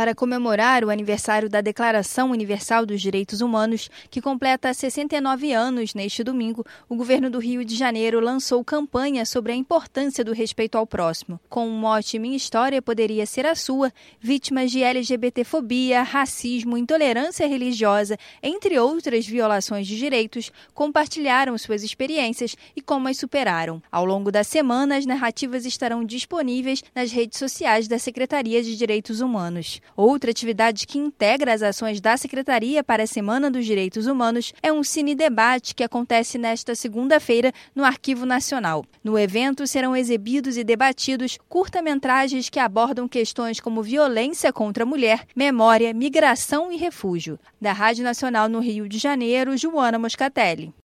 Para comemorar o aniversário da Declaração Universal dos Direitos Humanos, que completa 69 anos neste domingo, o governo do Rio de Janeiro lançou campanha sobre a importância do respeito ao próximo. Com o mote "Minha história poderia ser a sua", vítimas de LGBTfobia, racismo, intolerância religiosa, entre outras violações de direitos, compartilharam suas experiências e como as superaram. Ao longo da semana, as narrativas estarão disponíveis nas redes sociais da Secretaria de Direitos Humanos. Outra atividade que integra as ações da Secretaria para a Semana dos Direitos Humanos é um cine-debate que acontece nesta segunda-feira no Arquivo Nacional. No evento serão exibidos e debatidos curta-metragens que abordam questões como violência contra a mulher, memória, migração e refúgio. Da Rádio Nacional no Rio de Janeiro, Joana Moscatelli.